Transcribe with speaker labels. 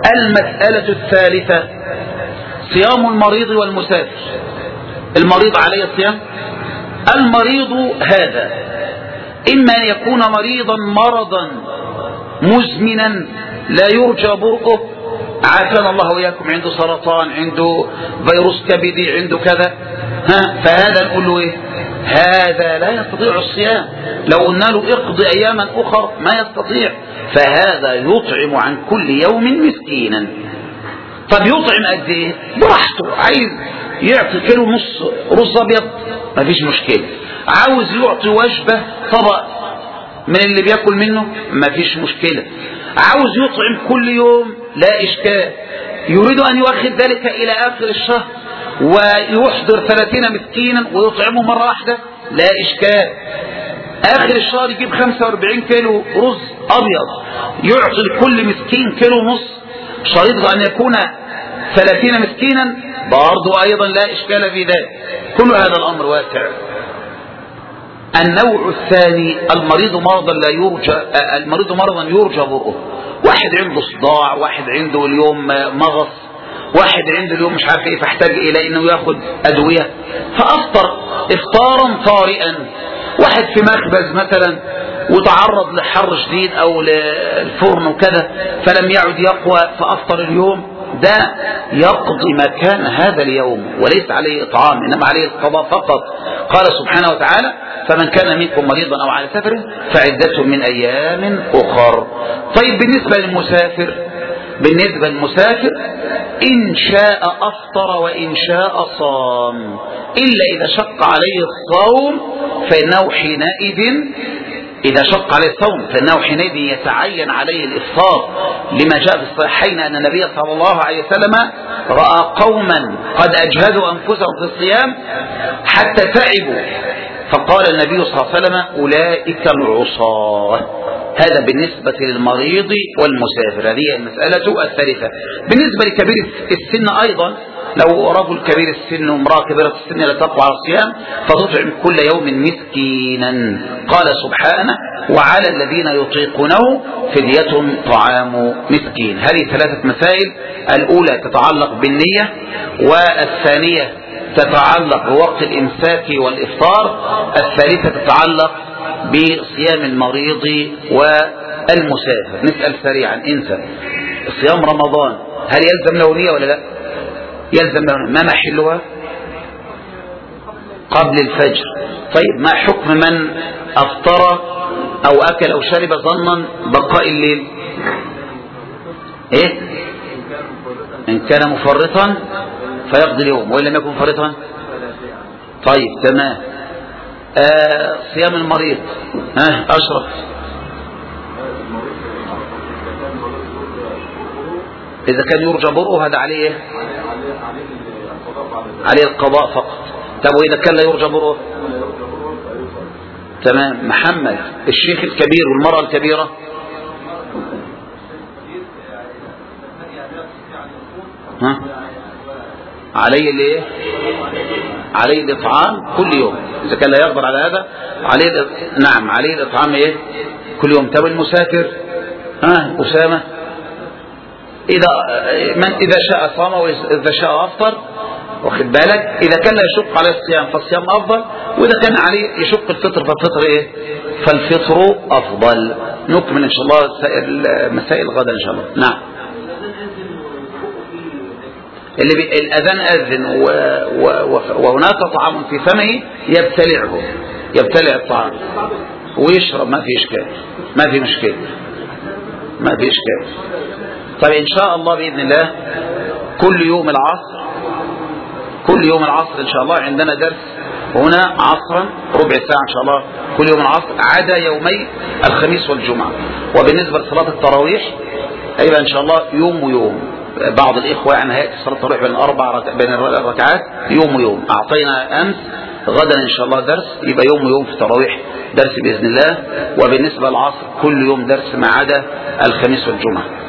Speaker 1: المسألة الثالثة صيام المريض والمسافر. المريض عليه الصيام. المريض هذا إما أن يكون مريضا مرضا مزمنا لا يرجى برؤه، عافانا الله وإياكم، عنده سرطان، عنده فيروس كبدي، عنده كذا، فهذا نقول له ايه؟ هذا لا يستطيع الصيام. لو قلنا له اقضي اياما اخر ما يستطيع، فهذا يطعم عن كل يوم مسكينا. طب يطعم قد ايه؟ براحته، عايز يعطي كيلو نص رز ابيض ما فيش مشكله، عاوز يعطي وجبه طبق من اللي بياكل منه ما فيش مشكله، عاوز يطعم كل يوم لا اشكال، يريد ان يؤخر ذلك الى اخر الشهر ويحضر 30 مسكينا ويطعمه مرة واحدة لا إشكال. آخر الشهر يجيب 45 كيلو رز أبيض يعطي لكل مسكين كيلو ونص، شريط أن يكون 30 مسكينا برضو أيضا لا إشكال في ذلك. كل هذا الأمر واسع. النوع الثاني المريض مرضا يرجى برؤه. واحد عنده صداع، واحد عنده اليوم مغص، واحد عنده اليوم مش عارف ايه، فاحتاج الى انه ياخد ادوية فافطر افطارا طارئا. واحد في مخبز مثلا وتعرض لحر شديد او للفرن وكذا فلم يعد يقوى فافطر اليوم، ده يقضي مكان هذا اليوم وليس عليه اطعام، انما عليه القضاء فقط. قال سبحانه وتعالى فمن كان منكم مريضا او على سفر فعدة من ايام اخر. طيب بالنسبة للمسافر إن شاء أفطر وإن شاء صام، إلا إذا شق عليه الصوم فإنه حينئذ يتعين عليه الإفطار، لما جاء في الصحيحين أن النبي صلى الله عليه وسلم رأى قوما قد أجهدوا أنفسهم في الصيام حتى تعبوا، فقال النبي صلى الله عليه وسلم أولئك العصاة. هذا بالنسبة للمريض والمسافر. هذه المسألة الثالثة. بالنسبة لكبير السن أيضا، لو رجل كبير السن وامرأة كبيرة السن لا تقوى على الصيام فتطعم كل يوم مسكينا. قال سبحانه وعلى الذين يطيقونه فدية طعام مسكين. هذه ثلاثة مسائل. الأولى تتعلق بالنية، والثانية تتعلق بوقت الإمساك والإفطار، الثالثة تتعلق بصيام المريض والمسافر. نسأل سريعا، انسى صيام رمضان هل يلزم له نية ولا لا؟ يلزم له. ما محلها؟ قبل الفجر. طيب ما حكم من أفطر أو أكل أو شرب ظنا بقاء الليل؟ إيه؟ إن كان مفرطا فيقضي اليوم، وإن لم يكن مفرطا طيب تمام. صيام المريض أشرف. إذا كان يرجى برؤه هذا عليه إيه؟ عليه القضاء فقط. طب وإذا كان لا يرجى برؤه؟ تمام. محمد الشيخ الكبير والمرأة الكبيرة عليه الايه؟ عليه الاطعام كل يوم. اذا كان لا يقدر على هذا عليه نعم عليه الاطعام ايه؟ كل يوم. طب المسافر أسامة اذا شاء صام واذا شاء افطر، واخد بالك؟ اذا كان لا يشق عليه الصيام فالصيام افضل، واذا كان عليه يشق الفطر فالفطر ايه؟ فالفطر افضل. نكمل ان شاء الله مسائل غدا ان شاء الله. نعم. اللي الأذان أذن وهناك طعام في فمه يبتلع الطعام ويشرب، ما في إشكال، ما في مشكلة، ما في إشكال. طيب إن شاء الله بإذن الله كل يوم العصر إن شاء الله عندنا درس هنا عصرا ربع ساعة إن شاء الله كل يوم العصر، عدا يومي الخميس والجمعة. وبالنسبة لصلاة التراويح هيبقى إن شاء الله يوم ويوم. بعض الإخوة يعني هيأتي صلاة التراويح بين الركعات يوم ويوم. أعطينا أمس، غدا إن شاء الله درس، يبقى يوم ويوم في التراويح درس بإذن الله. وبالنسبة للعصر كل يوم درس ما عدا الخميس والجمعة.